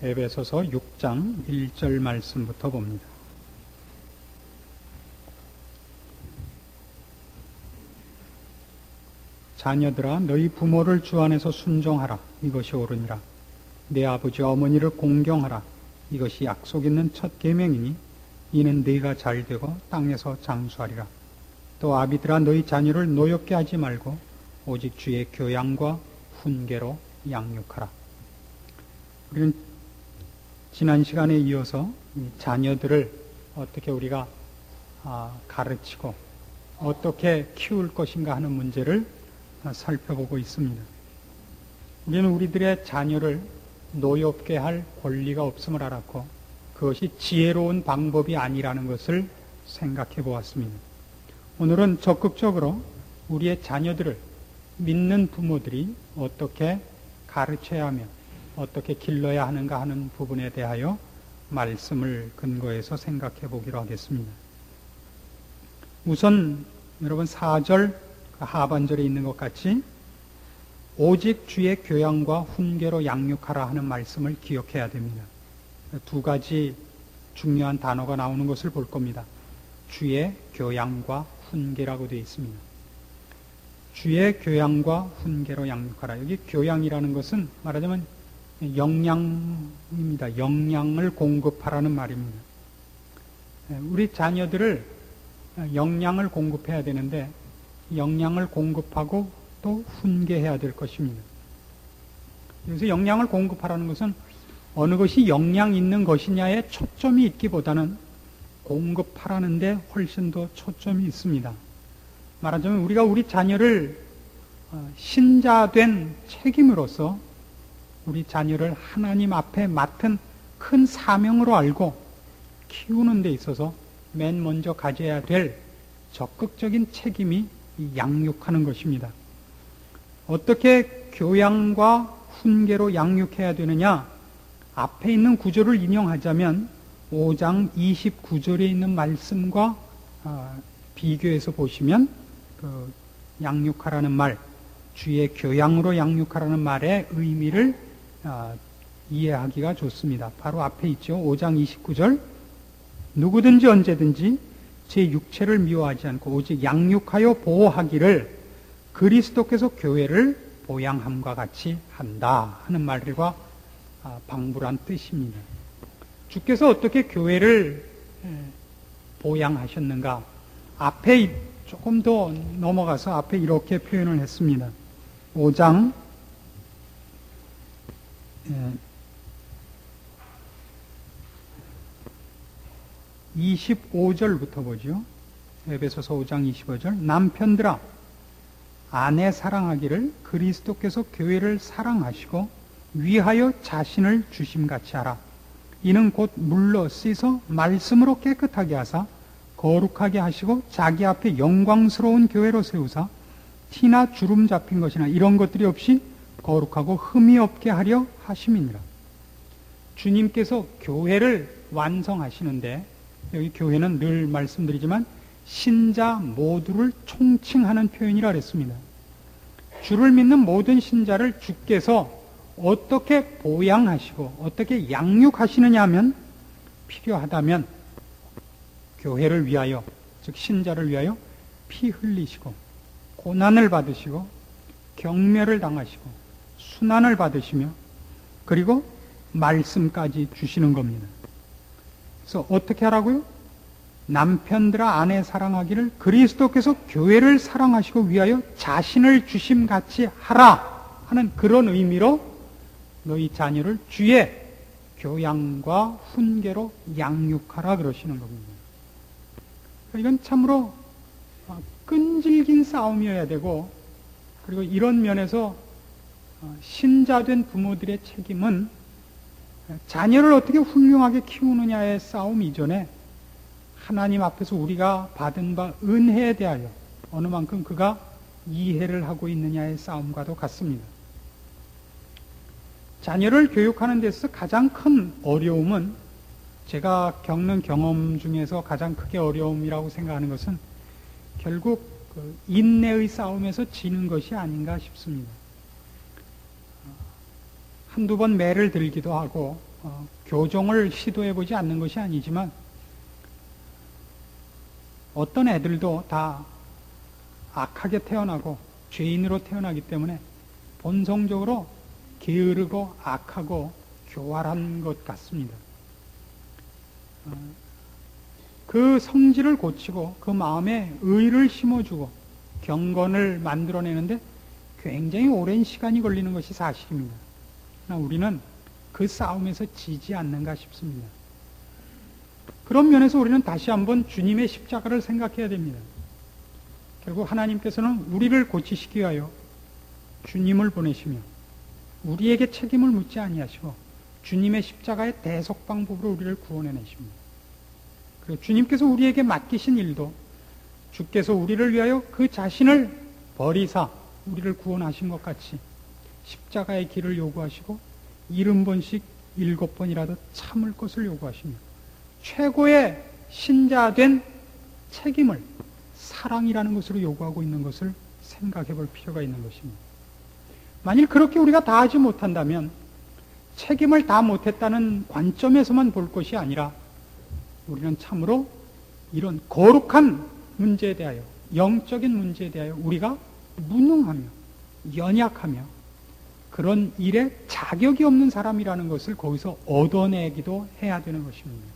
에베소서 6장 1절 말씀부터 봅니다. 자녀들아 너희 부모를 주 안에서 순종하라. 이것이 옳으니라. 내 아버지 어머니를 공경하라. 이것이 약속 있는 첫 계명이니 이는 네가 잘되고 땅에서 장수하리라. 또 아비들아 너희 자녀를 노엽게 하지 말고 오직 주의 교양과 훈계로 양육하라. 우리는 지난 시간에 이어서 자녀들을 어떻게 우리가 가르치고 어떻게 키울 것인가 하는 문제를 살펴보고 있습니다. 우리는 우리들의 자녀를 노엽게 할 권리가 없음을 알았고 그것이 지혜로운 방법이 아니라는 것을 생각해 보았습니다. 오늘은 적극적으로 우리의 자녀들을 믿는 부모들이 어떻게 가르쳐야 하며 어떻게 길러야 하는가 하는 부분에 대하여 말씀을 근거해서 생각해 보기로 하겠습니다. 우선 여러분 4절 하반절에 있는 것 같이 오직 주의 교양과 훈계로 양육하라 하는 말씀을 기억해야 됩니다. 두 가지 중요한 단어가 나오는 것을 볼 겁니다. 주의 교양과 훈계라고 되어 있습니다. 주의 교양과 훈계로 양육하라. 여기 교양이라는 것은 말하자면 영양입니다. 영양을 공급하라는 말입니다. 우리 자녀들을 영양을 공급해야 되는데 영양을 공급하고 또 훈계해야 될 것입니다. 여기서 영양을 공급하라는 것은 어느 것이 영양 있는 것이냐에 초점이 있기보다는 공급하라는 데 훨씬 더 초점이 있습니다. 말하자면 우리가 우리 자녀를 신자된 책임으로서 우리 자녀를 하나님 앞에 맡은 큰 사명으로 알고 키우는 데 있어서 맨 먼저 가져야 될 적극적인 책임이 양육하는 것입니다. 어떻게 교양과 훈계로 양육해야 되느냐? 앞에 있는 구절을 인용하자면 5장 29절에 있는 말씀과 비교해서 보시면 그 양육하라는 말, 주의 교양으로 양육하라는 말의 의미를 이해하기가 좋습니다. 바로 앞에 있죠. 5장 29절 누구든지 언제든지 제 육체를 미워하지 않고 오직 양육하여 보호하기를 그리스도께서 교회를 보양함과 같이 한다 하는 말과 방불한 뜻입니다. 주께서 어떻게 교회를 보양하셨는가? 앞에 조금 더 넘어가서 앞에 이렇게 표현을 했습니다. 5장 25절부터 보죠. 에베소서 5장 25절 남편들아 아내 사랑하기를 그리스도께서 교회를 사랑하시고 위하여 자신을 주심같이 하라. 이는 곧 물로 씻어 말씀으로 깨끗하게 하사 거룩하게 하시고 자기 앞에 영광스러운 교회로 세우사 티나 주름 잡힌 것이나 이런 것들이 없이 거룩하고 흠이 없게 하려 하심이니라. 주님께서 교회를 완성하시는데 여기 교회는 늘 말씀드리지만 신자 모두를 총칭하는 표현이라 그랬습니다. 주를 믿는 모든 신자를 주께서 어떻게 보양하시고 어떻게 양육하시느냐 하면 필요하다면 교회를 위하여 즉 신자를 위하여 피 흘리시고 고난을 받으시고 경멸을 당하시고 순환을 받으시며 그리고 말씀까지 주시는 겁니다. 그래서 어떻게 하라고요? 남편들아 아내 사랑하기를 그리스도께서 교회를 사랑하시고 위하여 자신을 주심같이 하라 하는 그런 의미로 너희 자녀를 주의 교양과 훈계로 양육하라 그러시는 겁니다. 이건 참으로 끈질긴 싸움이어야 되고 그리고 이런 면에서 신자된 부모들의 책임은 자녀를 어떻게 훌륭하게 키우느냐의 싸움 이전에 하나님 앞에서 우리가 받은 바 은혜에 대하여 어느 만큼 그가 이해를 하고 있느냐의 싸움과도 같습니다. 자녀를 교육하는 데서 가장 큰 어려움은 제가 겪는 경험 중에서 가장 크게 어려움이라고 생각하는 것은 결국 인내의 싸움에서 지는 것이 아닌가 싶습니다. 한두 번 매를 들기도 하고 교정을 시도해보지 않는 것이 아니지만 어떤 애들도 다 악하게 태어나고 죄인으로 태어나기 때문에 본성적으로 게으르고 악하고 교활한 것 같습니다. 그 성질을 고치고 그 마음에 의를 심어주고 경건을 만들어내는데 굉장히 오랜 시간이 걸리는 것이 사실입니다. 그러나 우리는 그 싸움에서 지지 않는가 싶습니다. 그런 면에서 우리는 다시 한번 주님의 십자가를 생각해야 됩니다. 결국 하나님께서는 우리를 고치시기 위하여 주님을 보내시며 우리에게 책임을 묻지 아니하시고 주님의 십자가의 대속방법으로 우리를 구원해내십니다. 그리고 주님께서 우리에게 맡기신 일도 주께서 우리를 위하여 그 자신을 버리사 우리를 구원하신 것 같이 십자가의 길을 요구하시고 70번씩 7번이라도 참을 것을 요구하시며 최고의 신자된 책임을 사랑이라는 것으로 요구하고 있는 것을 생각해 볼 필요가 있는 것입니다. 만일 그렇게 우리가 다 하지 못한다면 책임을 다 못했다는 관점에서만 볼 것이 아니라 우리는 참으로 이런 거룩한 문제에 대하여 영적인 문제에 대하여 우리가 무능하며 연약하며 그런 일에 자격이 없는 사람이라는 것을 거기서 얻어내기도 해야 되는 것입니다.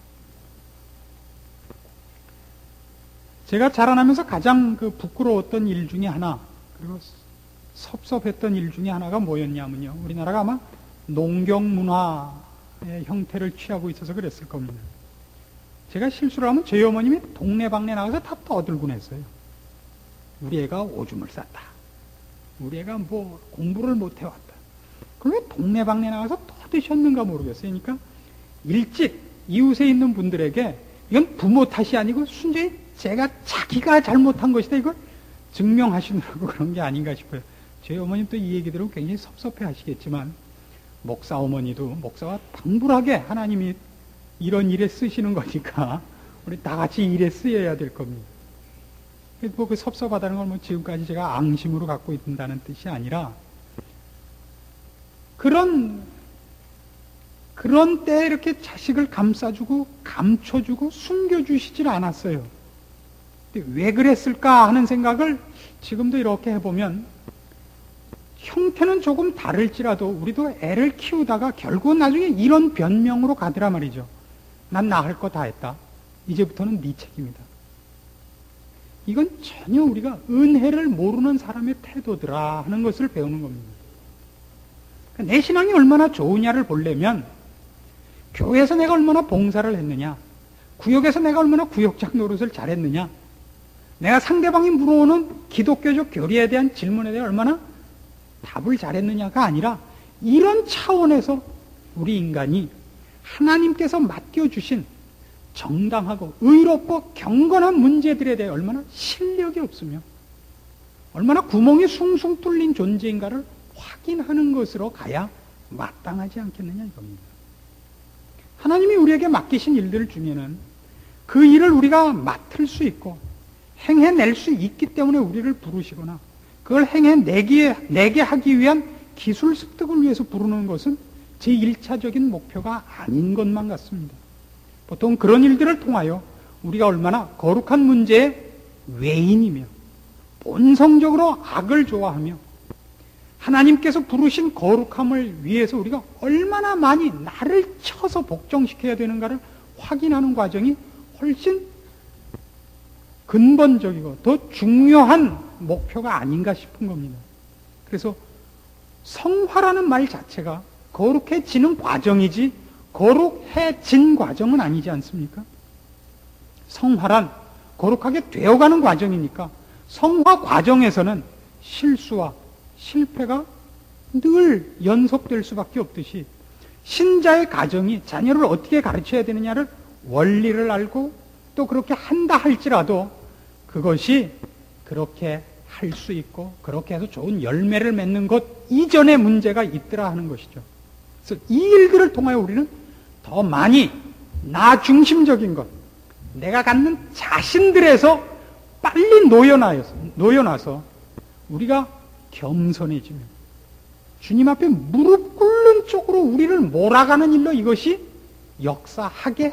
제가 자라나면서 가장 부끄러웠던 일 중에 하나, 그리고 섭섭했던 일 중에 하나가 뭐였냐면요. 우리나라가 아마 농경 문화의 형태를 취하고 있어서 그랬을 겁니다. 제가 실수를 하면 저희 어머님이 동네방네 나가서 다 떠들곤 했어요. 우리 애가 오줌을 쌌다. 우리 애가 뭐 공부를 못 해왔다. 그럼 왜 동네방네 나가서 떠드셨는가 모르겠어요. 그러니까 일찍 이웃에 있는 분들에게 이건 부모 탓이 아니고 순전히 자기가 잘못한 것이다. 이걸 증명하시느라고 그런 게 아닌가 싶어요. 저희 어머님 또 이 얘기 들으면 굉장히 섭섭해 하시겠지만 목사 어머니도 목사와 당불하게 하나님이 이런 일에 쓰시는 거니까 우리 다 같이 일에 쓰여야 될 겁니다. 뭐 그 섭섭하다는 걸 뭐 지금까지 제가 앙심으로 갖고 있다는 뜻이 아니라 그런 때에 이렇게 자식을 감싸주고 감춰주고 숨겨주시질 않았어요. 근데 왜 그랬을까 하는 생각을 지금도 이렇게 해보면 형태는 조금 다를지라도 우리도 애를 키우다가 결국은 나중에 이런 변명으로 가더라 말이죠. 난 나 할 거 다 했다. 이제부터는 네 책임이다. 이건 전혀 우리가 은혜를 모르는 사람의 태도더라 하는 것을 배우는 겁니다. 내 신앙이 얼마나 좋으냐를 보려면 교회에서 내가 얼마나 봉사를 했느냐, 구역에서 내가 얼마나 구역장 노릇을 잘했느냐, 내가 상대방이 물어오는 기독교적 교리에 대한 질문에 대해 얼마나 답을 잘했느냐가 아니라 이런 차원에서 우리 인간이 하나님께서 맡겨주신 정당하고 의롭고 경건한 문제들에 대해 얼마나 실력이 없으며 얼마나 구멍이 숭숭 뚫린 존재인가를 확인하는 것으로 가야 마땅하지 않겠느냐 이겁니다. 하나님이 우리에게 맡기신 일들 중에는 그 일을 우리가 맡을 수 있고 행해낼 수 있기 때문에 우리를 부르시거나 그걸 행해내게 하기 위한 기술 습득을 위해서 부르는 것은 제1차적인 목표가 아닌 것만 같습니다. 보통 그런 일들을 통하여 우리가 얼마나 거룩한 문제의 외인이며 본성적으로 악을 좋아하며 하나님께서 부르신 거룩함을 위해서 우리가 얼마나 많이 나를 쳐서 복종시켜야 되는가를 확인하는 과정이 훨씬 근본적이고 더 중요한 목표가 아닌가 싶은 겁니다. 그래서 성화라는 말 자체가 거룩해지는 과정이지 거룩해진 과정은 아니지 않습니까? 성화란 거룩하게 되어가는 과정이니까 성화 과정에서는 실수와 실패가 늘 연속될 수밖에 없듯이 신자의 가정이 자녀를 어떻게 가르쳐야 되느냐를 원리를 알고 또 그렇게 한다 할지라도 그것이 그렇게 할 수 있고 그렇게 해서 좋은 열매를 맺는 것 이전의 문제가 있더라 하는 것이죠. 그래서 이 일들을 통하여 우리는 더 많이 나 중심적인 것, 내가 갖는 자신들에서 빨리 놓여나서 우리가 겸손해지면 주님 앞에 무릎 꿇는 필연적으로 우리를 몰아가는 일로 이것이 역사하게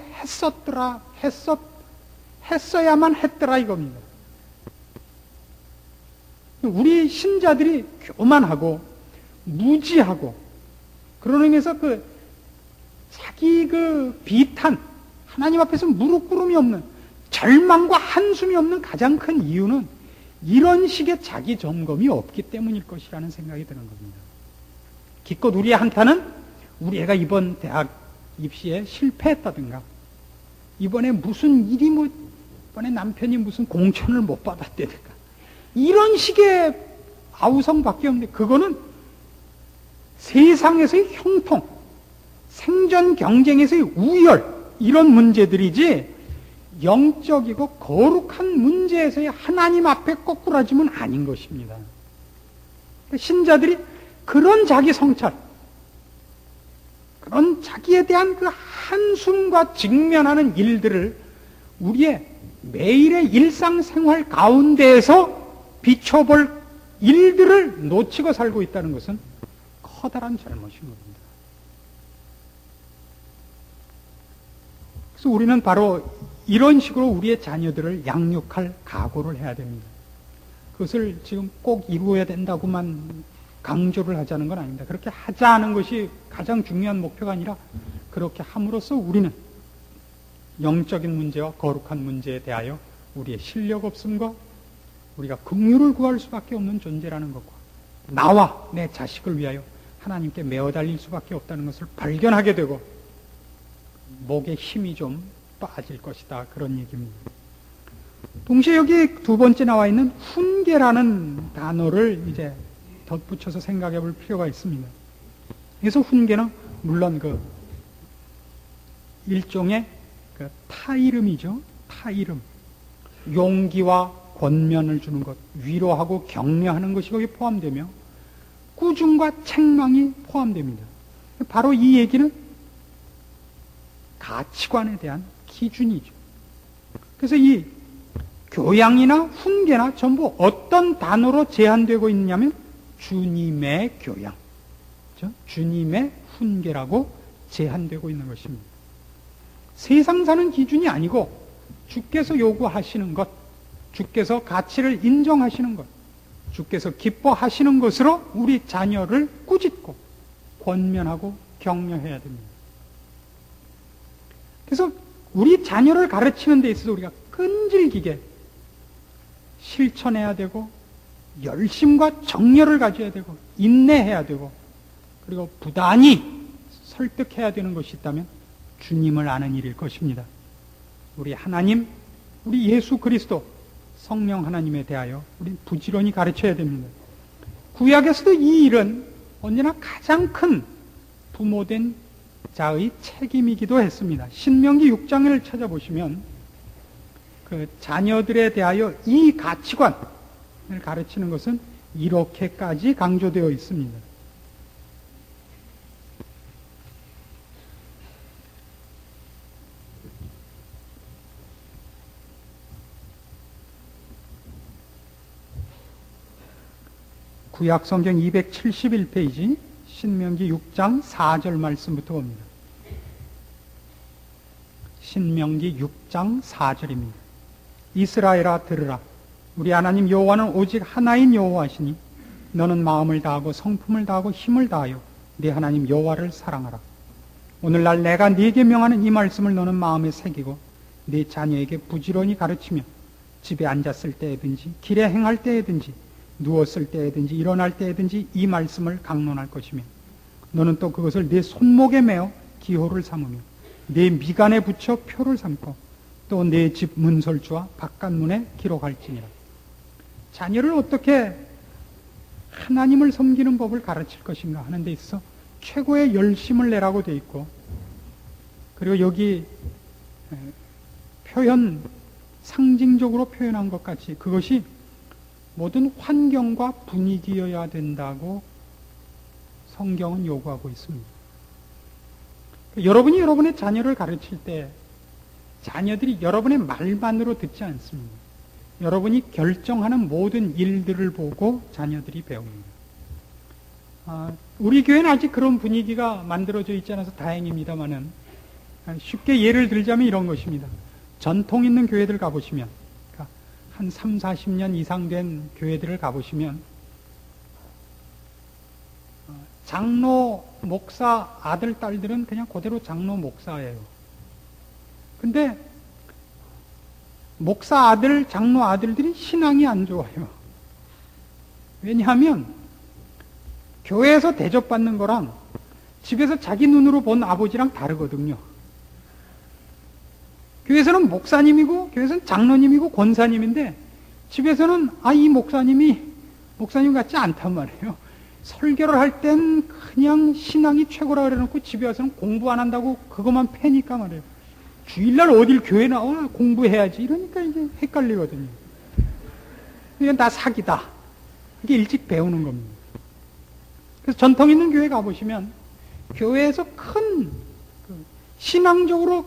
했어야만 했더라 이겁니다. 우리 신자들이 교만하고 무지하고 그런 의미에서 자기 비탄, 하나님 앞에서 무릎 꿇음이 없는, 절망과 한숨이 없는 가장 큰 이유는 이런 식의 자기 점검이 없기 때문일 것이라는 생각이 드는 겁니다. 기껏 우리의 한탄은 우리 애가 이번 대학 입시에 실패했다든가, 이번에 무슨 일이 이번에 남편이 무슨 공천을 못 받았다든가, 이런 식의 아우성밖에 없는데, 그거는 세상에서의 형통, 생존 경쟁에서의 우열, 이런 문제들이지 영적이고 거룩한 문제에서의 하나님 앞에 거꾸라짐은 아닌 것입니다. 신자들이 그런 자기 성찰, 그런 자기에 대한 그 한숨과 직면하는 일들을 우리의 매일의 일상생활 가운데에서 비춰볼 일들을 놓치고 살고 있다는 것은 커다란 잘못인 겁니다. 그래서 우리는 바로 이런 식으로 우리의 자녀들을 양육할 각오를 해야 됩니다. 그것을 지금 꼭 이루어야 된다고만 강조를 하자는 건 아닙니다. 그렇게 하자는 것이 가장 중요한 목표가 아니라, 그렇게 함으로써 우리는 영적인 문제와 거룩한 문제에 대하여 우리의 실력 없음과 우리가 긍휼을 구할 수밖에 없는 존재라는 것과, 나와 내 자식을 위하여 하나님께 메어 달릴 수밖에 없다는 것을 발견하게 되고 목에 힘이 좀 빠질 것이다, 그런 얘기입니다. 동시에 여기 두 번째 나와 있는 훈계라는 단어를 이제 덧붙여서 생각해 볼 필요가 있습니다. 그래서 훈계는 물론 일종의 타이름이죠. 타이름. 용기와 권면을 주는 것, 위로하고 격려하는 것이 거기에 포함되며 꾸중과 책망이 포함됩니다. 바로 이 얘기는 가치관에 대한 기준이죠. 그래서 이 교양이나 훈계나 전부 어떤 단어로 제한되고 있느냐면 주님의 교양, 그렇죠? 주님의 훈계라고 제한되고 있는 것입니다. 세상 사는 기준이 아니고 주께서 요구하시는 것, 주께서 가치를 인정하시는 것, 주께서 기뻐하시는 것으로 우리 자녀를 꾸짖고 권면하고 격려해야 됩니다. 그래서 우리 자녀를 가르치는 데 있어서 우리가 끈질기게 실천해야 되고, 열심과 정열을 가져야 되고, 인내해야 되고, 그리고 부단히 설득해야 되는 것이 있다면 주님을 아는 일일 것입니다. 우리 하나님, 우리 예수 그리스도 성령 하나님에 대하여 우리 부지런히 가르쳐야 됩니다. 구약에서도 이 일은 언제나 가장 큰 부모된 자의 책임이기도 했습니다. 신명기 6장을 찾아보시면 그 자녀들에 대하여 이 가치관을 가르치는 것은 이렇게까지 강조되어 있습니다. 구약 성경 271페이지 신명기 6장 4절 말씀부터 봅니다. 신명기 6장 4절입니다. 이스라엘아 들으라. 우리 하나님 여호와는 오직 하나인 여호와시니 너는 마음을 다하고 성품을 다하고 힘을 다하여 네 하나님 여호와를 사랑하라. 오늘날 내가 네게 명하는 이 말씀을 너는 마음에 새기고 네 자녀에게 부지런히 가르치며 집에 앉았을 때에든지 길에 행할 때에든지 누웠을 때에든지 일어날 때에든지 이 말씀을 강론할 것이며 너는 또 그것을 네 손목에 메어 기호를 삼으며 네 미간에 붙여 표를 삼고 또 내 집 문설주와 바깥문에 기록할지니라. 자녀를 어떻게 하나님을 섬기는 법을 가르칠 것인가 하는 데 있어서 최고의 열심을 내라고 되어 있고, 그리고 여기 표현, 상징적으로 표현한 것 같이 그것이 모든 환경과 분위기여야 된다고 성경은 요구하고 있습니다. 여러분이 여러분의 자녀를 가르칠 때 자녀들이 여러분의 말만으로 듣지 않습니다. 여러분이 결정하는 모든 일들을 보고 자녀들이 배웁니다. 우리 교회는 아직 그런 분위기가 만들어져 있지 않아서 다행입니다만은, 쉽게 예를 들자면 이런 것입니다. 전통 있는 교회들 가보시면, 그러니까 한 3, 40년 이상 된 교회들을 가보시면, 장로, 목사, 아들, 딸들은 그냥 그대로 장로, 목사예요. 근데 목사 아들, 장로 아들들이 신앙이 안 좋아요. 왜냐하면 교회에서 대접받는 거랑 집에서 자기 눈으로 본 아버지랑 다르거든요. 교회에서는 목사님이고 교회에서는 장로님이고 권사님인데 집에서는 이 목사님이 목사님 같지 않단 말이에요. 설교를 할 땐 그냥 신앙이 최고라 그래놓고 집에 와서는 공부 안 한다고 그것만 패니까 말이에요. 주일날 어딜 교회 나와 공부해야지 이러니까 이제 헷갈리거든요. 이건 다 사기다. 이게 일찍 배우는 겁니다. 그래서 전통 있는 교회 가보시면 교회에서 큰 신앙적으로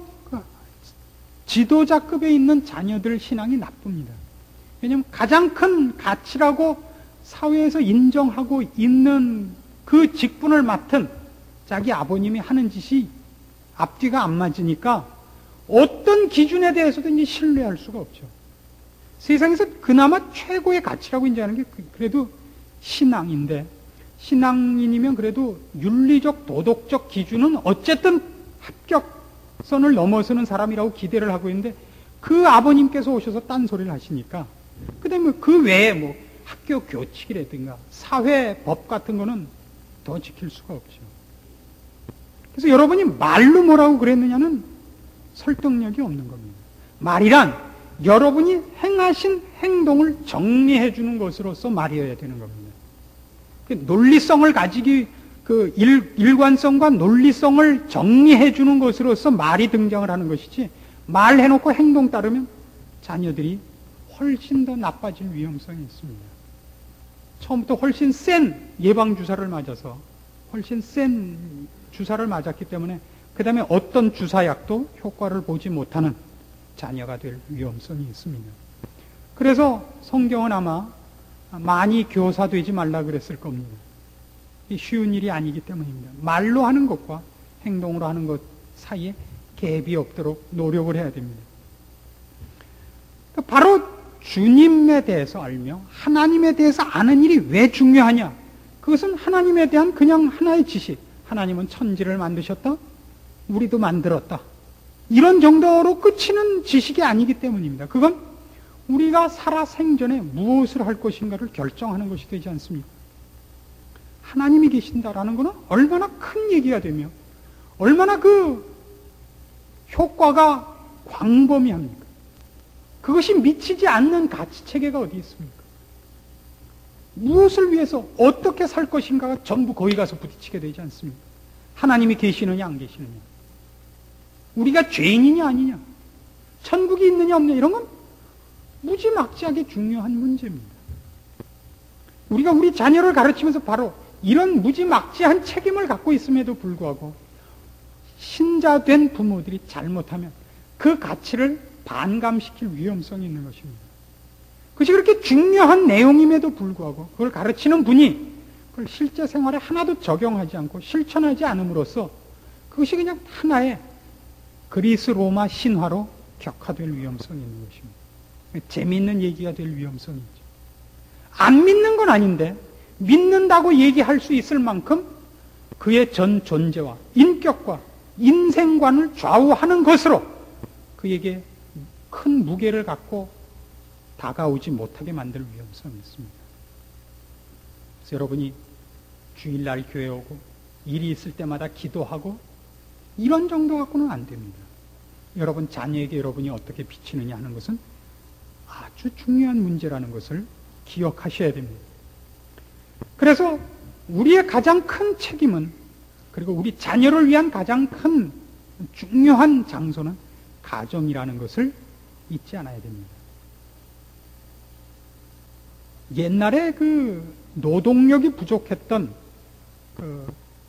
지도자급에 있는 자녀들 신앙이 나쁩니다. 왜냐하면 가장 큰 가치라고 사회에서 인정하고 있는 그 직분을 맡은 자기 아버님이 하는 짓이 앞뒤가 안 맞으니까 어떤 기준에 대해서도 이제 신뢰할 수가 없죠. 세상에서 그나마 최고의 가치라고 인정하는 게 그래도 신앙인데, 신앙인이면 그래도 윤리적 도덕적 기준은 어쨌든 합격선을 넘어서는 사람이라고 기대를 하고 있는데, 그 아버님께서 오셔서 딴소리를 하시니까 그 다음에 그 외에 뭐 학교 교칙이라든가 사회 법 같은 거는 더 지킬 수가 없죠. 그래서 여러분이 말로 뭐라고 그랬느냐는 설득력이 없는 겁니다. 말이란 여러분이 행하신 행동을 정리해 주는 것으로서 말이어야 되는 겁니다. 논리성을 가지기, 일관성과 논리성을 정리해 주는 것으로서 말이 등장을 하는 것이지, 말해놓고 행동 따르면 자녀들이 훨씬 더 나빠질 위험성이 있습니다. 처음부터 훨씬 센 예방주사를 맞아서 훨씬 센 주사를 맞았기 때문에 그 다음에 어떤 주사약도 효과를 보지 못하는 자녀가 될 위험성이 있습니다. 그래서 성경은 아마 많이 교사되지 말라 그랬을 겁니다. 쉬운 일이 아니기 때문입니다. 말로 하는 것과 행동으로 하는 것 사이에 갭이 없도록 노력을 해야 됩니다. 바로 주님에 대해서 알며 하나님에 대해서 아는 일이 왜 중요하냐? 그것은 하나님에 대한 그냥 하나의 지식. 하나님은 천지를 만드셨다. 우리도 만들었다. 이런 정도로 끝이는 지식이 아니기 때문입니다. 그건 우리가 살아 생전에 무엇을 할 것인가를 결정하는 것이 되지 않습니까? 하나님이 계신다라는 것은 얼마나 큰 얘기가 되며 얼마나 그 효과가 광범위합니까? 그것이 미치지 않는 가치체계가 어디 있습니까? 무엇을 위해서 어떻게 살 것인가가 전부 거기 가서 부딪히게 되지 않습니까? 하나님이 계시느냐 안 계시느냐, 우리가 죄인이냐 아니냐, 천국이 있느냐 없느냐, 이런 건 무지막지하게 중요한 문제입니다. 우리가 우리 자녀를 가르치면서 바로 이런 무지막지한 책임을 갖고 있음에도 불구하고 신자된 부모들이 잘못하면 그 가치를 반감시킬 위험성이 있는 것입니다. 그것이 그렇게 중요한 내용임에도 불구하고 그걸 가르치는 분이 그걸 실제 생활에 하나도 적용하지 않고 실천하지 않음으로써 그것이 그냥 하나의 그리스 로마 신화로 격화될 위험성이 있는 것입니다. 재미있는 얘기가 될 위험성이 있죠. 안 믿는 건 아닌데 믿는다고 얘기할 수 있을 만큼 그의 전 존재와 인격과 인생관을 좌우하는 것으로 그에게 큰 무게를 갖고 다가오지 못하게 만들 위험성이 있습니다. 그래서 여러분이 주일날 교회 오고 일이 있을 때마다 기도하고 이런 정도 갖고는 안 됩니다. 여러분 자녀에게 여러분이 어떻게 비치느냐 하는 것은 아주 중요한 문제라는 것을 기억하셔야 됩니다. 그래서 우리의 가장 큰 책임은, 그리고 우리 자녀를 위한 가장 큰 중요한 장소는 가정이라는 것을 잊지 않아야 됩니다. 옛날에 그 노동력이 부족했던 그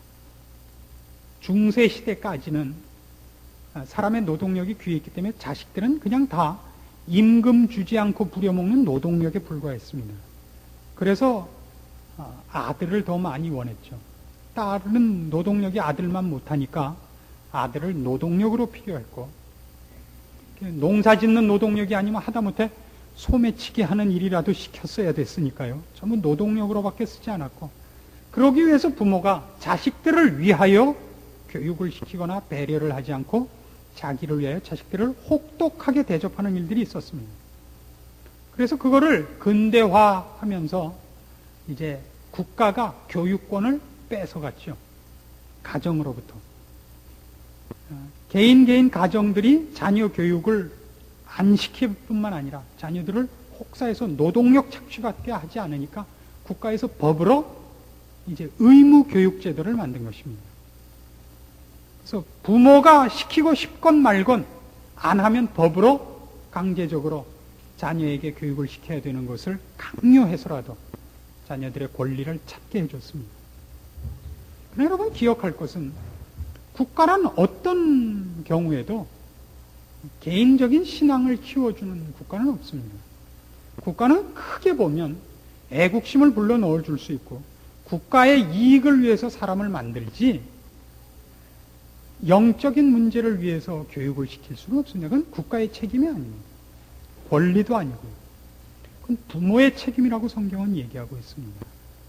중세 시대까지는 사람의 노동력이 귀했기 때문에 자식들은 그냥 다 임금 주지 않고 부려먹는 노동력에 불과했습니다. 그래서 아들을 더 많이 원했죠. 딸은 노동력이 아들만 못하니까 아들을 노동력으로 필요했고, 농사 짓는 노동력이 아니면 하다못해 소매치기 하는 일이라도 시켰어야 됐으니까요. 전부 노동력으로밖에 쓰지 않았고, 그러기 위해서 부모가 자식들을 위하여 교육을 시키거나 배려를 하지 않고 자기를 위하여 자식들을 혹독하게 대접하는 일들이 있었습니다. 그래서 그거를 근대화하면서 이제 국가가 교육권을 뺏어갔죠. 가정으로부터. 개인 가정들이 자녀 교육을 안 시킬 뿐만 아니라 자녀들을 혹사해서 노동력 착취받게 하지 않으니까 국가에서 법으로 이제 의무 교육 제도를 만든 것입니다. 그래서 부모가 시키고 싶건 말건 안 하면 법으로 강제적으로 자녀에게 교육을 시켜야 되는 것을 강요해서라도 자녀들의 권리를 찾게 해줬습니다. 그러나 여러분 기억할 것은 국가란 어떤 경우에도 개인적인 신앙을 키워주는 국가는 없습니다. 국가는 크게 보면 애국심을 불러넣어 줄 수 있고 국가의 이익을 위해서 사람을 만들지 영적인 문제를 위해서 교육을 시킬 수는 없습니다. 그건 국가의 책임이 아닙니다. 권리도 아니고요. 그건 부모의 책임이라고 성경은 얘기하고 있습니다.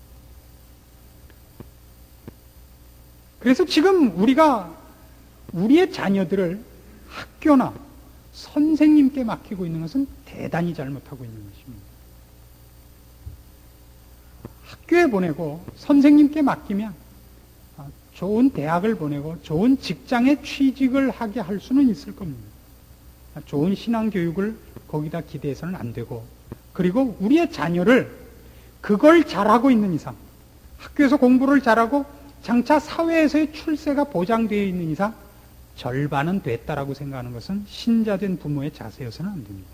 그래서 지금 우리가 우리의 자녀들을 학교나 선생님께 맡기고 있는 것은 대단히 잘못하고 있는 것입니다. 학교에 보내고 선생님께 맡기면 좋은 대학을 보내고 좋은 직장에 취직을 하게 할 수는 있을 겁니다. 좋은 신앙교육을 거기다 기대해서는 안 되고, 그리고 우리의 자녀를 그걸 잘하고 있는 이상, 학교에서 공부를 잘하고 장차 사회에서의 출세가 보장되어 있는 이상 절반은 됐다라고 생각하는 것은 신자된 부모의 자세여서는 안 됩니다.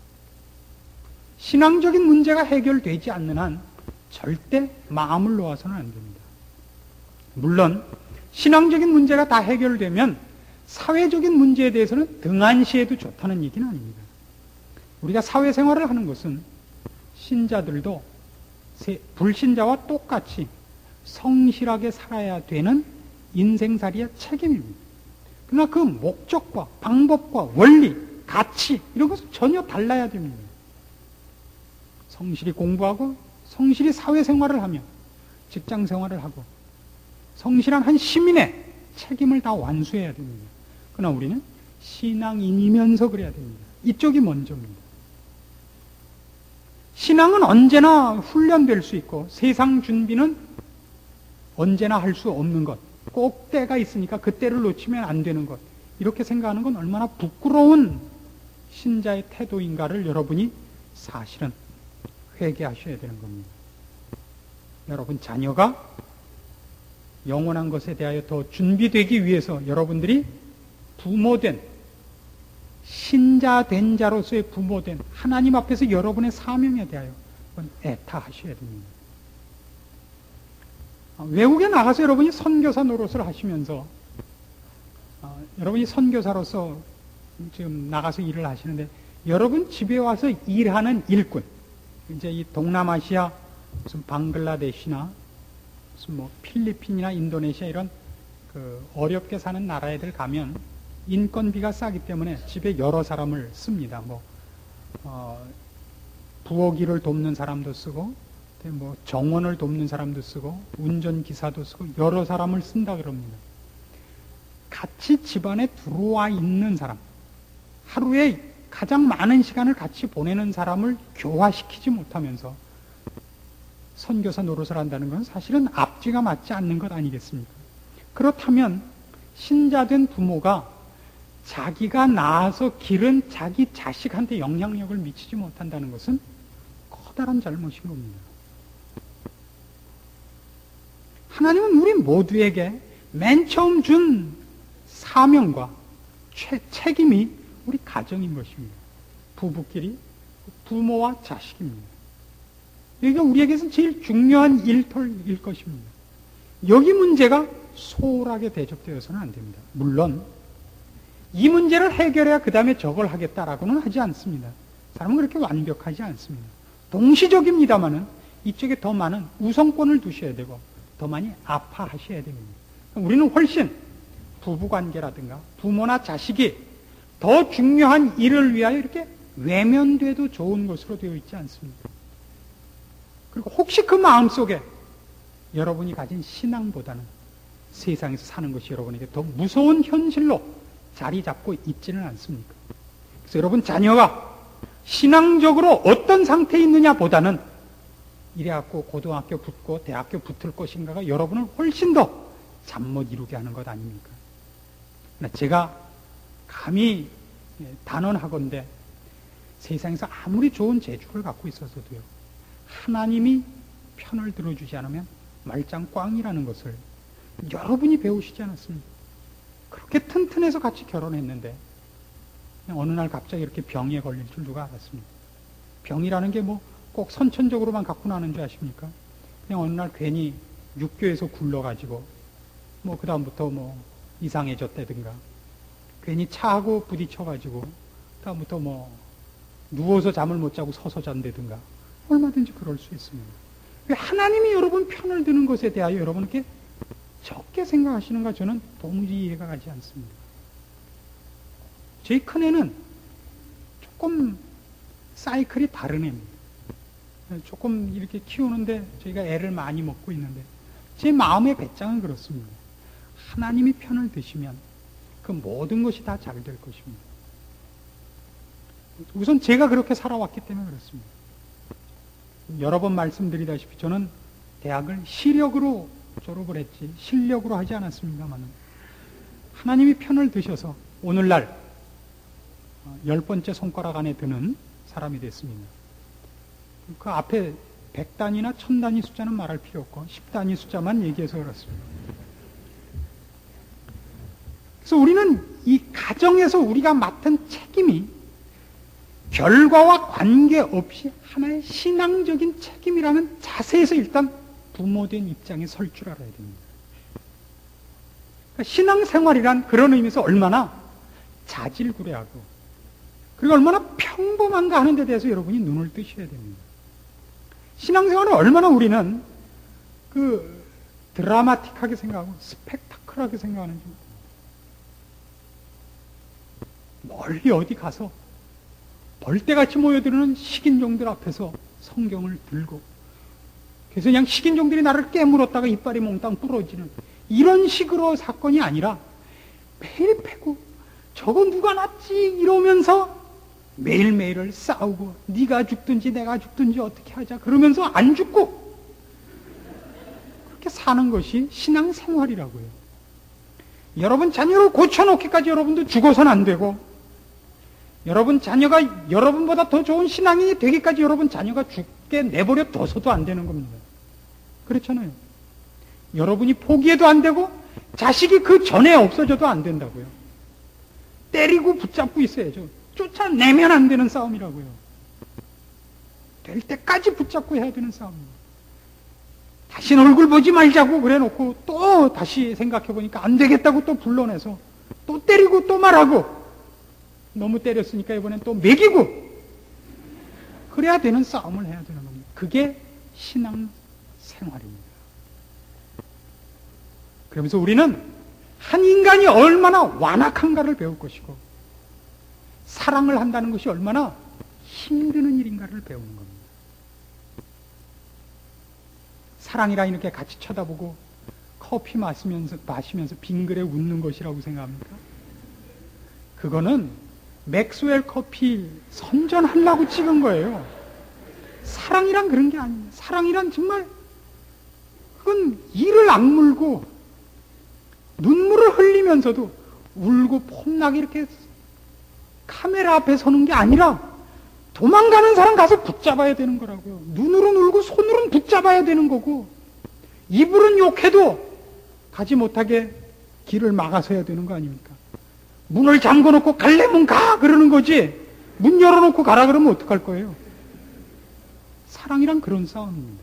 신앙적인 문제가 해결되지 않는 한 절대 마음을 놓아서는 안 됩니다. 물론 신앙적인 문제가 다 해결되면 사회적인 문제에 대해서는 등한시해도 좋다는 얘기는 아닙니다. 우리가 사회생활을 하는 것은 신자들도 불신자와 똑같이 성실하게 살아야 되는 인생살이의 책임입니다. 그러나 그 목적과 방법과 원리, 가치 이런 것은 전혀 달라야 됩니다. 성실히 공부하고 성실히 사회생활을 하며 직장생활을 하고 성실한 한 시민의 책임을 다 완수해야 됩니다. 그러나 우리는 신앙인이면서 그래야 됩니다. 이쪽이 먼저입니다. 신앙은 언제나 훈련될 수 있고 세상 준비는 언제나 할 수 없는 것, 꼭 때가 있으니까 그 때를 놓치면 안 되는 것, 이렇게 생각하는 건 얼마나 부끄러운 신자의 태도인가를 여러분이 사실은 회개하셔야 되는 겁니다. 여러분 자녀가 영원한 것에 대하여 더 준비되기 위해서 여러분들이 부모된, 신자된 자로서의 부모된 하나님 앞에서 여러분의 사명에 대하여 애타하셔야 됩니다. 외국에 나가서 여러분이 선교사 노릇을 하시면서 여러분이 선교사로서 지금 나가서 일을 하시는데 여러분 집에 와서 일하는 일꾼, 이제 이 동남아시아 무슨 방글라데시나 무슨 뭐 필리핀이나 인도네시아 이런 그 어렵게 사는 나라에들 가면 인건비가 싸기 때문에 집에 여러 사람을 씁니다. 뭐 부엌일을 돕는 사람도 쓰고, 뭐 정원을 돕는 사람도 쓰고, 운전기사도 쓰고 여러 사람을 쓴다 그럽니다. 같이 집안에 들어와 있는 사람, 하루에 가장 많은 시간을 같이 보내는 사람을 교화시키지 못하면서 선교사 노릇을 한다는 건 사실은 앞뒤가 맞지 않는 것 아니겠습니까? 그렇다면 신자된 부모가 자기가 낳아서 기른 자기 자식한테 영향력을 미치지 못한다는 것은 커다란 잘못인 겁니다. 하나님은 우리 모두에게 맨 처음 준 사명과 책임이 우리 가정인 것입니다. 부부끼리 부모와 자식입니다. 여기가 우리에게서 제일 중요한 일터일 것입니다. 여기 문제가 소홀하게 대접되어서는 안 됩니다. 물론 이 문제를 해결해야 그 다음에 저걸 하겠다라고는 하지 않습니다. 사람은 그렇게 완벽하지 않습니다. 동시적입니다마는 이쪽에 더 많은 우선권을 두셔야 되고 더 많이 아파하셔야 됩니다. 우리는 훨씬 부부관계라든가 부모나 자식이 더 중요한 일을 위하여 이렇게 외면돼도 좋은 것으로 되어 있지 않습니까? 그리고 혹시 그 마음속에 여러분이 가진 신앙보다는 세상에서 사는 것이 여러분에게 더 무서운 현실로 자리 잡고 있지는 않습니까? 그래서 여러분 자녀가 신앙적으로 어떤 상태에 있느냐 보다는 이래갖고 고등학교 붙고 대학교 붙을 것인가가 여러분을 훨씬 더 잠 못 이루게 하는 것 아닙니까? 제가 감히 단언하건대 세상에서 아무리 좋은 재주를 갖고 있어서도요, 하나님이 편을 들어주지 않으면 말짱 꽝이라는 것을 여러분이 배우시지 않았습니까? 그렇게 튼튼해서 같이 결혼했는데 그냥 어느 날 갑자기 이렇게 병에 걸릴 줄 누가 알았습니까? 병이라는 게 뭐 꼭 선천적으로만 갖고 나는 줄 아십니까? 그냥 어느 날 괜히 육교에서 굴러가지고 뭐 그 다음부터 뭐 이상해졌다든가 괜히 차하고 부딪혀가지고 다음부터 뭐 누워서 잠을 못 자고 서서 잔다든가 얼마든지 그럴 수 있습니다. 하나님이 여러분 편을 드는 것에 대하여 여러분께 적게 생각하시는가 저는 도무지 이해가 가지 않습니다. 저희 큰애는 조금 사이클이 다른 애입니다. 조금 이렇게 키우는데 저희가 애를 많이 먹고 있는데 제 마음의 배짱은 그렇습니다. 하나님이 편을 드시면 그 모든 것이 다 잘 될 것입니다. 우선 제가 그렇게 살아왔기 때문에 그렇습니다. 여러 번 말씀드리다시피 저는 대학을 시력으로 졸업을 했지 실력으로 하지 않았습니다만 하나님이 편을 드셔서 오늘날 10번째 손가락 안에 드는 사람이 됐습니다. 그 앞에 100단위나 1000단위 숫자는 말할 필요 없고 10단위 숫자만 얘기해서 그렇습니다. 그래서 우리는 이 가정에서 우리가 맡은 책임이 결과와 관계없이 하나의 신앙적인 책임이라는 자세에서 일단 부모된 입장에 설 줄 알아야 됩니다. 그러니까 신앙생활이란 그런 의미에서 얼마나 자질구레하고 그리고 얼마나 평범한가 하는 데 대해서 여러분이 눈을 뜨셔야 됩니다. 신앙생활은 얼마나 우리는 그 드라마틱하게 생각하고 스펙타클하게 생각하는지 멀리 어디 가서 벌떼같이 모여드는 식인종들 앞에서 성경을 들고 그래서 그냥 식인종들이 나를 깨물었다가 이빨이 몽땅 부러지는 이런 식으로 사건이 아니라 매일 패고 저거 누가 낫지 이러면서 매일매일을 싸우고 네가 죽든지 내가 죽든지 어떻게 하자 그러면서 안 죽고 그렇게 사는 것이 신앙생활이라고요. 여러분 자녀를 고쳐놓기까지 여러분도 죽어서는 안 되고 여러분 자녀가 여러분보다 더 좋은 신앙인이 되기까지 여러분 자녀가 죽게 내버려 둬서도 안 되는 겁니다. 그렇잖아요. 여러분이 포기해도 안 되고 자식이 그 전에 없어져도 안 된다고요. 때리고 붙잡고 있어야죠. 쫓아내면 안 되는 싸움이라고요. 될 때까지 붙잡고 해야 되는 싸움입니다. 다시는 얼굴 보지 말자고 그래놓고 또 다시 생각해보니까 안 되겠다고 또 불러내서 또 때리고 또 말하고 너무 때렸으니까 이번엔 또 먹이고 그래야 되는 싸움을 해야 되는 겁니다. 그게 신앙생활입니다. 그러면서 우리는 한 인간이 얼마나 완악한가를 배울 것이고 사랑을 한다는 것이 얼마나 힘드는 일인가를 배우는 겁니다. 사랑이라 이렇게 같이 쳐다보고 커피 마시면서 빙그레 웃는 것이라고 생각합니까? 그거는 맥스웰 커피 선전하려고 찍은 거예요. 사랑이란 그런 게 아닙니다. 사랑이란 정말 그건 이를 악물고 눈물을 흘리면서도 울고 폼나게 이렇게 카메라 앞에 서는 게 아니라 도망가는 사람 가서 붙잡아야 되는 거라고요. 눈으로는 울고 손으로는 붙잡아야 되는 거고 입으로는 욕해도 가지 못하게 길을 막아서야 되는 거 아닙니까? 문을 잠궈놓고 갈래면 가 그러는 거지 문 열어놓고 가라 그러면 어떡할 거예요? 사랑이란 그런 싸움입니다.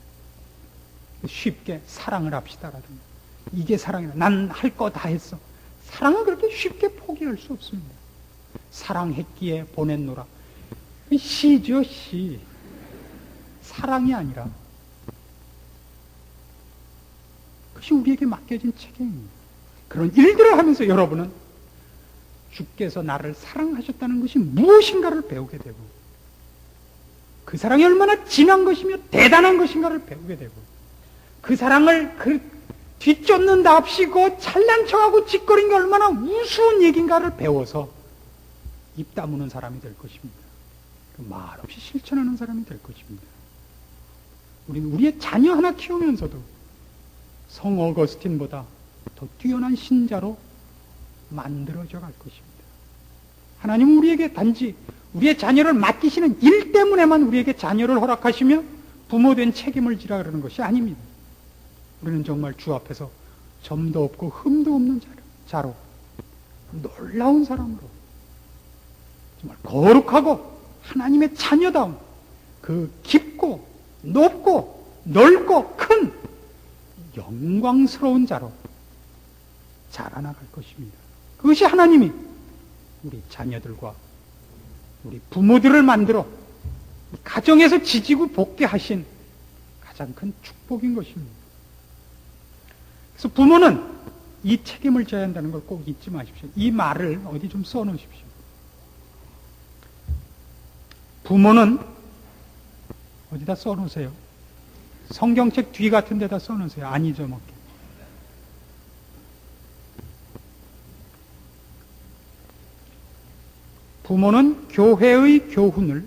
쉽게 사랑을 합시다라든가 이게 사랑이다. 난 할 거 다 했어. 사랑은 그렇게 쉽게 포기할 수 없습니다. 사랑했기에 보냈노라. 시죠, 시. 사랑이 아니라 그것이 우리에게 맡겨진 책임입니다. 그런 일들을 하면서 여러분은 주께서 나를 사랑하셨다는 것이 무엇인가를 배우게 되고, 그 사랑이 얼마나 진한 것이며 대단한 것인가를 배우게 되고, 그 사랑을 뒤쫓는답시 그 잘난 척하고 짓거린 게 얼마나 우스운 얘기인가를 배워서 입 다무는 사람이 될 것입니다. 말없이 실천하는 사람이 될 것입니다. 우리는 우리의 자녀 하나 키우면서도 성 어거스틴보다 더 뛰어난 신자로 만들어져 갈 것입니다. 하나님은 우리에게 단지 우리의 자녀를 맡기시는 일 때문에만 우리에게 자녀를 허락하시며 부모된 책임을 지라 그러는 것이 아닙니다. 우리는 정말 주 앞에서 점도 없고 흠도 없는 자로, 놀라운 사람으로, 정말 거룩하고 하나님의 자녀다운 그 깊고 높고 넓고 큰 영광스러운 자로 자라나갈 것입니다. 그것이 하나님이 우리 자녀들과 우리 부모들을 만들어 가정에서 지지고 볶게 하신 가장 큰 축복인 것입니다. 그래서 부모는 이 책임을 져야 한다는 걸 꼭 잊지 마십시오. 이 말을 어디 좀 써놓으십시오. 부모는 어디다 써놓으세요. 성경책 뒤 같은 데다 써놓으세요. 안 잊어먹게. 부모는 교회의 교훈을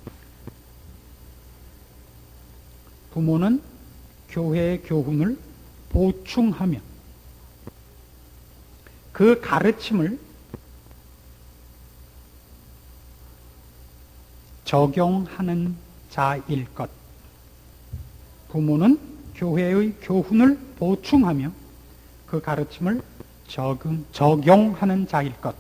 보충하며 그 가르침을 적용하는 자일 것. 부모는 교회의 교훈을 보충하며 그 가르침을 적용하는 자일 것.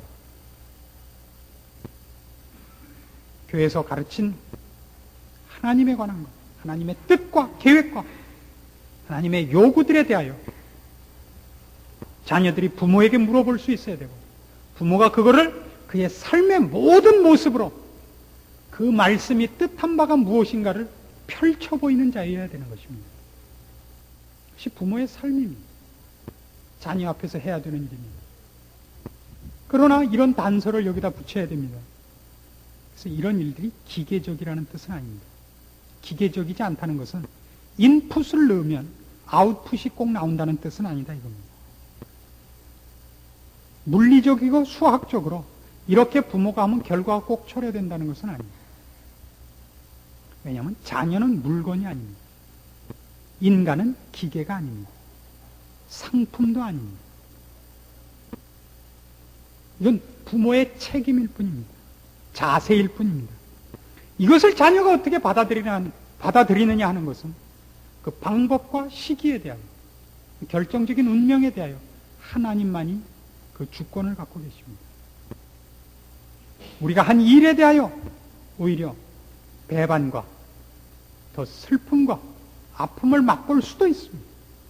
교회에서 가르친 하나님에 관한 것, 하나님의 뜻과 계획과 하나님의 요구들에 대하여 자녀들이 부모에게 물어볼 수 있어야 되고, 부모가 그거를 그의 삶의 모든 모습으로 그 말씀이 뜻한 바가 무엇인가를 펼쳐 보이는 자여야 되는 것입니다. 그것이 부모의 삶입니다. 자녀 앞에서 해야 되는 일입니다. 그러나 이런 단서를 여기다 붙여야 됩니다. 그래서 이런 일들이 기계적이라는 뜻은 아닙니다. 기계적이지 않다는 것은 인풋을 넣으면 아웃풋이 꼭 나온다는 뜻은 아니다 이겁니다. 물리적이고 수학적으로 이렇게 부모가 하면 결과가 꼭 초래된다는 것은 아닙니다. 왜냐하면 자녀는 물건이 아닙니다. 인간은 기계가 아닙니다. 상품도 아닙니다. 이건 부모의 책임일 뿐입니다. 자세일 뿐입니다. 이것을 자녀가 어떻게 받아들이느냐 하는 것은 그 방법과 시기에 대하여, 결정적인 운명에 대하여 하나님만이 그 주권을 갖고 계십니다. 우리가 한 일에 대하여 오히려 배반과 더 슬픔과 아픔을 맛볼 수도 있습니다.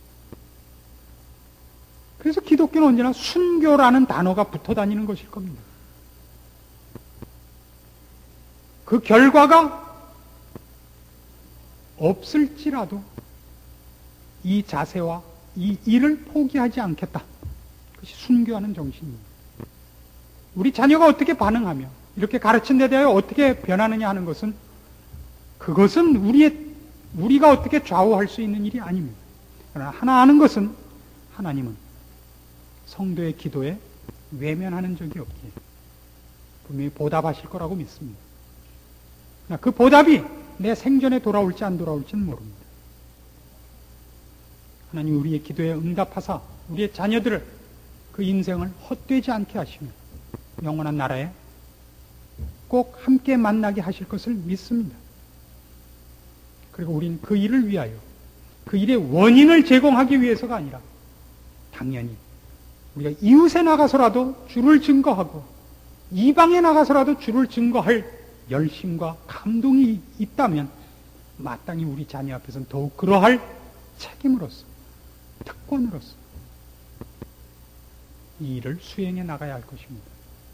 그래서 기독교는 언제나 순교라는 단어가 붙어 다니는 것일 겁니다. 그 결과가 없을지라도 이 자세와 이 일을 포기하지 않겠다. 그것이 순교하는 정신입니다. 우리 자녀가 어떻게 반응하며 이렇게 가르친 데 대하여 어떻게 변하느냐 하는 것은, 그것은 우리가 어떻게 좌우할 수 있는 일이 아닙니다. 그러나 하나 아는 것은, 하나님은 성도의 기도에 외면하는 적이 없기에 분명히 보답하실 거라고 믿습니다. 그 보답이 내 생전에 돌아올지 안 돌아올지는 모릅니다. 하나님 우리의 기도에 응답하사 우리의 자녀들을 그 인생을 헛되지 않게 하시며 영원한 나라에 꼭 함께 만나게 하실 것을 믿습니다. 그리고 우리는 그 일을 위하여, 그 일의 원인을 제공하기 위해서가 아니라 당연히 우리가 이웃에 나가서라도 주를 증거하고 이방에 나가서라도 주를 증거할 열심과 감동이 있다면 마땅히 우리 자녀 앞에서는 더욱 그러할 책임으로서, 특권으로서 이 일을 수행해 나가야 할 것입니다.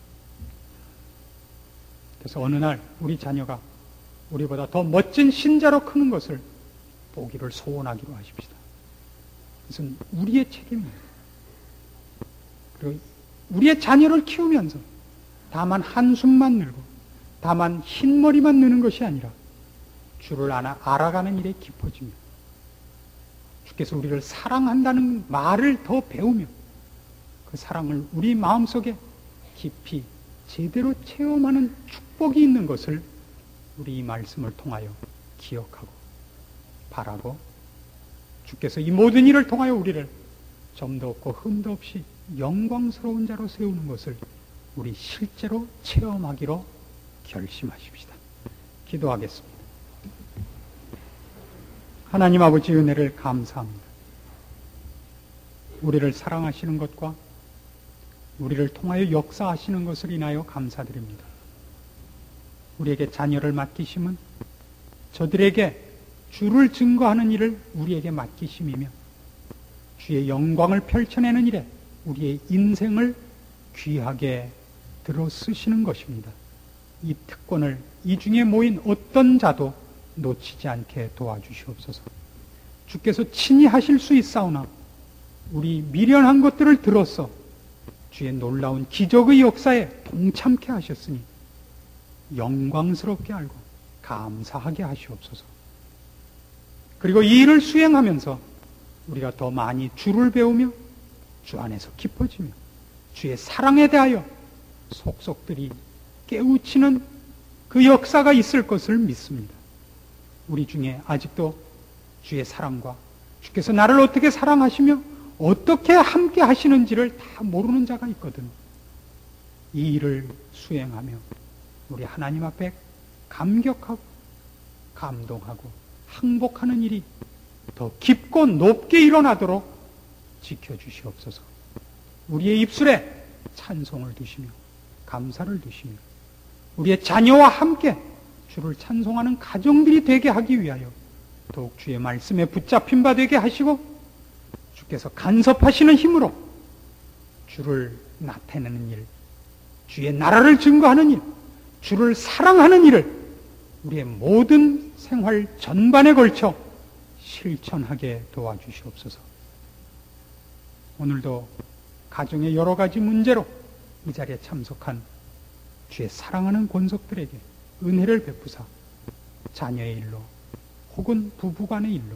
그래서 어느 날 우리 자녀가 우리보다 더 멋진 신자로 크는 것을 보기를 소원하기로 하십시다. 그것은 우리의 책임입니다. 그리고 우리의 자녀를 키우면서 다만 한숨만 늘고 다만 흰머리만 느는 것이 아니라 주를 알아가는 일에 깊어지며 주께서 우리를 사랑한다는 말을 더 배우며 그 사랑을 우리 마음속에 깊이 제대로 체험하는 축복이 있는 것을 우리 이 말씀을 통하여 기억하고 바라고 주께서 이 모든 일을 통하여 우리를 점도 없고 흠도 없이 영광스러운 자로 세우는 것을 우리 실제로 체험하기로 결심하십시다. 기도하겠습니다. 하나님 아버지 은혜를 감사합니다. 우리를 사랑하시는 것과 우리를 통하여 역사하시는 것을 인하여 감사드립니다. 우리에게 자녀를 맡기심은 저들에게 주를 증거하는 일을 우리에게 맡기심이며 주의 영광을 펼쳐내는 일에 우리의 인생을 귀하게 들어 쓰시는 것입니다. 이 특권을 이 중에 모인 어떤 자도 놓치지 않게 도와주시옵소서. 주께서 친히 하실 수 있사오나 우리 미련한 것들을 들어서 주의 놀라운 기적의 역사에 동참케 하셨으니 영광스럽게 알고 감사하게 하시옵소서. 그리고 이 일을 수행하면서 우리가 더 많이 주를 배우며 주 안에서 깊어지며 주의 사랑에 대하여 속속들이 깨우치는 그 역사가 있을 것을 믿습니다. 우리 중에 아직도 주의 사랑과 주께서 나를 어떻게 사랑하시며 어떻게 함께 하시는지를 다 모르는 자가 있거든. 이 일을 수행하며 우리 하나님 앞에 감격하고 감동하고 항복하는 일이 더 깊고 높게 일어나도록 지켜주시옵소서. 우리의 입술에 찬송을 두시며 감사를 두시며 우리의 자녀와 함께 주를 찬송하는 가정들이 되게 하기 위하여 더욱 주의 말씀에 붙잡힌 바 되게 하시고 주께서 간섭하시는 힘으로 주를 나타내는 일, 주의 나라를 증거하는 일, 주를 사랑하는 일을 우리의 모든 생활 전반에 걸쳐 실천하게 도와주시옵소서. 오늘도 가정의 여러 가지 문제로 이 자리에 참석한 주의 사랑하는 권속들에게 은혜를 베푸사 자녀의 일로 혹은 부부간의 일로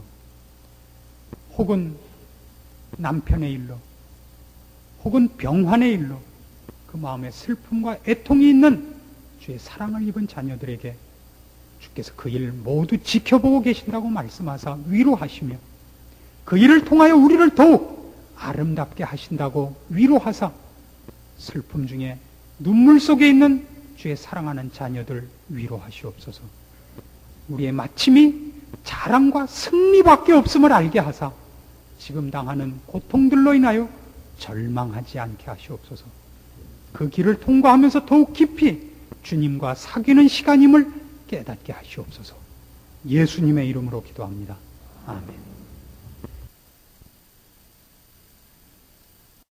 혹은 남편의 일로 혹은 병환의 일로 그 마음에 슬픔과 애통이 있는 주의 사랑을 입은 자녀들에게 주께서 그 일 모두 지켜보고 계신다고 말씀하사 위로하시며 그 일을 통하여 우리를 더욱 아름답게 하신다고 위로하사 슬픔 중에 눈물 속에 있는 주의 사랑하는 자녀들 위로하시옵소서. 우리의 마침이 자랑과 승리밖에 없음을 알게 하사 지금 당하는 고통들로 인하여 절망하지 않게 하시옵소서. 그 길을 통과하면서 더욱 깊이 주님과 사귀는 시간임을 깨닫게 하시옵소서. 예수님의 이름으로 기도합니다. 아멘.